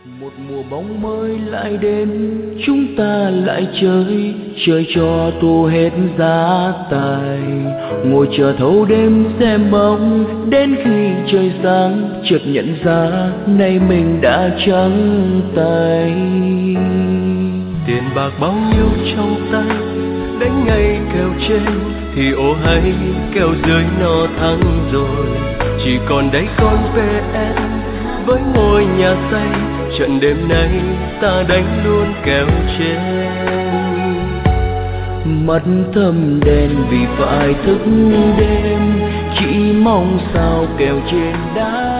Một mùa bóng mới lại đến, chúng ta lại chơi, chơi cho thu hết giá tài. Ngồi chờ thâu đêm xem bóng, đến khi trời sáng, chợt nhận ra nay mình đã trắng tay. Tiền bạc bao nhiêu trong tay, đánh ngay kèo trên thì ô hay kèo dưới nó thắng rồi. Chỉ còn đây con VN với ngôi nhà xây, trận đêm nay ta đánh luôn kèo trên. Mắt thâm đen vì phải thức đêm, chỉ mong sao kèo trên đã